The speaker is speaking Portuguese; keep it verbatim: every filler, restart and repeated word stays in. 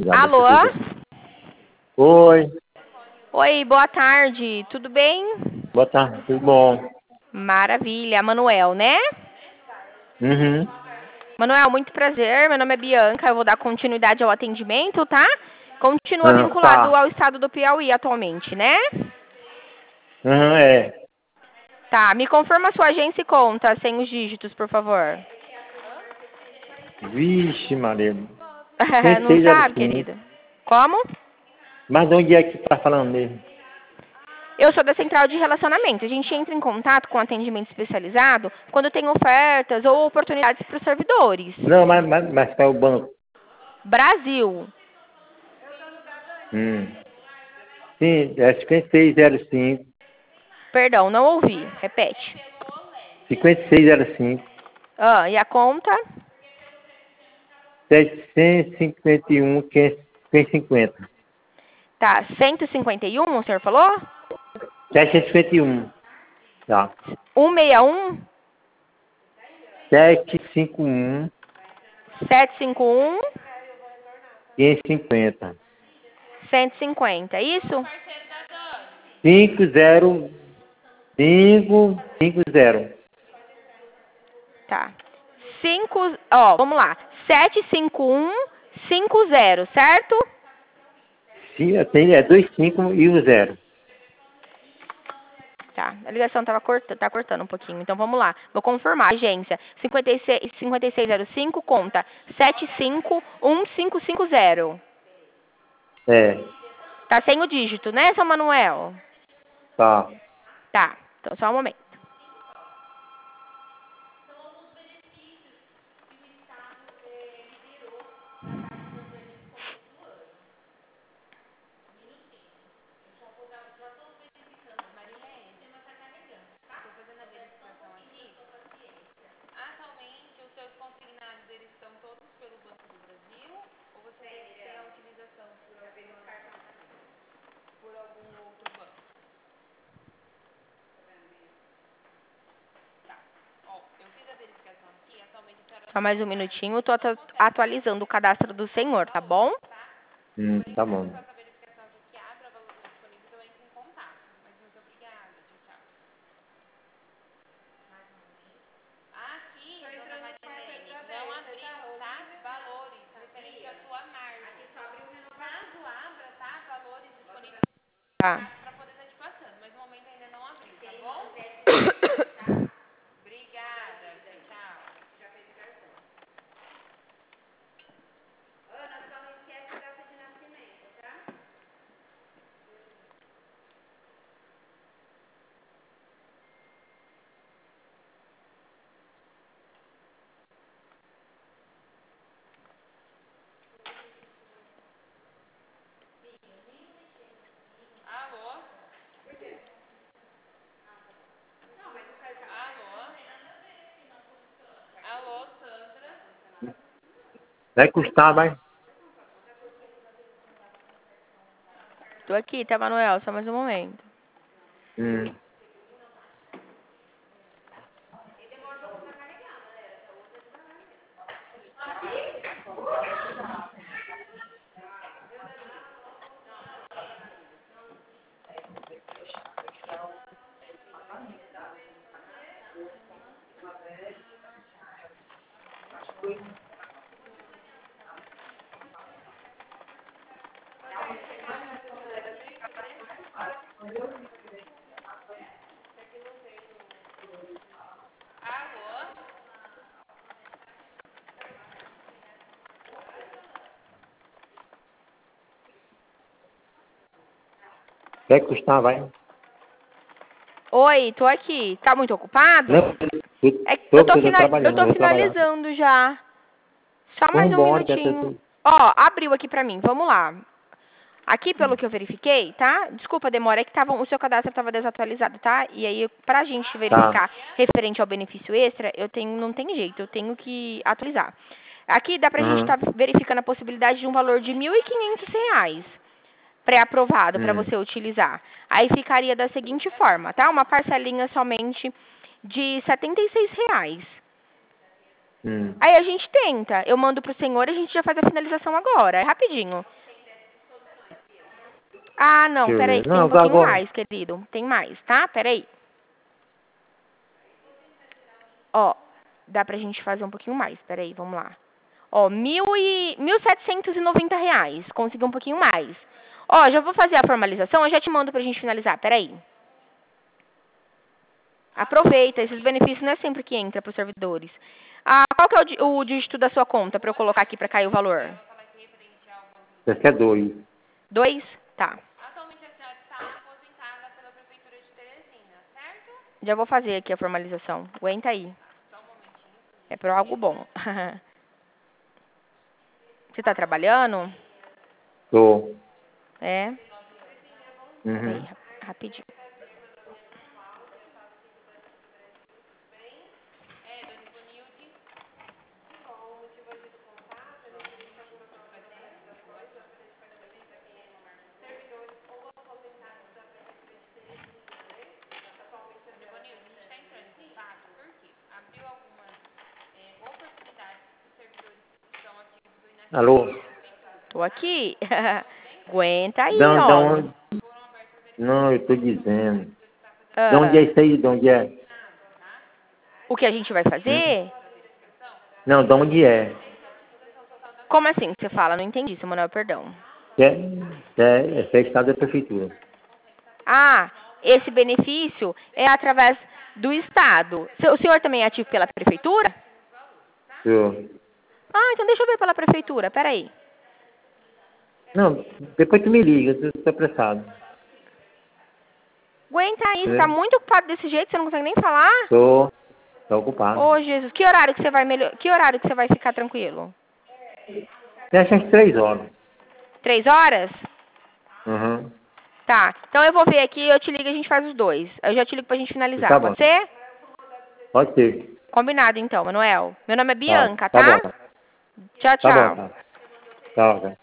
Já deixa Alô? eu ver. Oi, Oi, boa tarde. Tudo bem? boa tarde, tudo bom? Maravilha. Manuel, né? Uhum. Manuel, muito prazer. Meu nome é Bianca. Eu vou dar continuidade ao atendimento, tá? Continua Ah, vinculado tá. ao estado do Piauí atualmente, né? Uhum, é. Tá. Me confirma a sua agência e conta sem os dígitos, por favor. Vixe, Maria. cinquenta e Não seis zero sabe, cinco. querido? Como? Mas de onde é que tá falando mesmo? Eu sou da Central de Relacionamento. A gente entra em contato com atendimento especializado quando tem ofertas ou oportunidades para os servidores. Não, mas, mas, mas qual é o banco? Brasil. Hum. Sim, é cinquenta e seis zero cinco. Perdão, não ouvi. Repete. cinquenta e seis zero cinco. Ah, e a conta? setecentos e cinquenta e um, quinhentos e cinquenta. Tá, cento e cinquenta e um, o senhor falou? setecentos e cinquenta e um. Tá. cento e sessenta e um, setecentos e cinquenta e um, setecentos e cinquenta e um, quinhentos e cinquenta. cento e cinquenta, é isso? cinco zero cinco cinco zero. Tá. cinco, ó, vamos lá. sete cinco um cinco zero, certo? Sim, tem, é dois cinco e o zero. Tá, a ligação tava cortando, tá cortando um pouquinho. Então vamos lá. Vou confirmar. Agência cinquenta e seis, cinquenta e seis zero cinco, conta sete cinco um cinco cinco zero. É, Tá sem o dígito, né, São Manuel? tá. Tá, então só um momento. Atualmente, os seus consignados, eles estão todos pelo Banco do Brasil? Ou você tem a utilização por algum, por algum outro banco? Tá. Ó, eu fiz a verificação aqui, atualmente a senhora... Só mais um minutinho, eu tô atu- atualizando o cadastro do senhor, tá bom? Hum, tá bom. Faça a verificação aqui que abra valores disponíveis, eu entro em contato. Mas muito obrigada, tchau, tchau. Aqui, dona Marilene, não abriu, tá? Valores referentes à sua margem. Aqui só abriu renovação. Caso abra, tá? Valores disponíveis tá. Para poder estar te passando, mas no momento ainda não abriu, tá bom? Obrigada, tchau. Já fez o cartão. Ana, só não esquece a data de nascimento, tá? Alô? Por quê? Não, mas o cartão... Alô? Alô, Sandra? Vai custar, vai. Tô aqui, tá, Manuel? Só mais um momento. Hum. Alô? Vai custar, vai. Oi, tô aqui. Tá muito ocupado? Não, eu É, tô, eu, tô eu tô fina, eu trabalhando, tô eu vou trabalhar. finalizando já. Só mais Vamos um embora, que minutinho. até... Ó, abriu aqui pra mim. Vamos lá. Aqui, pelo que eu verifiquei, tá? Desculpa a demora, é que tava, o seu cadastro estava desatualizado, tá? E aí, pra gente Tá. verificar referente ao benefício extra, eu tenho, não tem jeito, eu tenho que atualizar. Aqui dá pra gente Uhum. estar verificando a possibilidade de um valor de mil e quinhentos reais pré-aprovado para Hum. você utilizar. Aí ficaria da seguinte forma, tá? Uma parcelinha somente de setenta e seis reais. Hum. Aí a gente tenta. Eu mando pro senhor e a gente já faz a finalização agora. É rapidinho. Ah, não, Deixa eu peraí, ver. que tem Não, um pouquinho agora. mais, querido. Tem mais, tá? Peraí. Ó, dá pra gente fazer um pouquinho mais. Peraí, vamos lá. Ó, mil e... mil setecentos e noventa reais. Consegui um pouquinho mais. Ó, já vou fazer a formalização, eu já te mando pra gente finalizar. Peraí. Aproveita, esses benefícios não é sempre que entra pros servidores. Ah, qual que é o, di- o dígito da sua conta pra eu colocar aqui pra cair o valor? Esse aqui é dois. Dois? Tá. Atualmente a senhora está aposentada pela Prefeitura de Teresina, certo? Já vou fazer aqui a formalização. Aguenta aí. É por algo bom. Você tá trabalhando? Tô. É? Peraí, Uhum. rap- rapidinho. Alô? Tô aqui. Aguenta aí, Não, homem. não. Não, eu tô dizendo. De onde é Ah, isso aí? De onde é? o que a gente vai Hum? fazer? Não, de onde é? Como assim que você fala? Não entendi, Samuel, perdão. É, é, esse é estado da prefeitura. Ah, esse benefício é através do Estado. Se- O senhor também é ativo pela Prefeitura? Eu, Ah, então deixa eu ver pela Prefeitura, peraí. não, depois tu me liga, tu tá apressado. Aguenta aí, você tá Entendeu? muito ocupado desse jeito, você não consegue nem falar? Tô, tô ocupado. Ô, Jesus, que horário que você vai melhor... Que horário que você vai ficar tranquilo? Fecha às três horas. Três horas? Uhum. Tá, então eu vou ver aqui, eu te ligo e a gente faz os dois. Eu já te ligo pra gente Tá finalizar, bom. pode ser? Pode ser. Combinado então, Manuel. Meu nome é Tá, Bianca, tá tá? bom. Tchau, Tá bom, tchau. tá. Tchau, tá.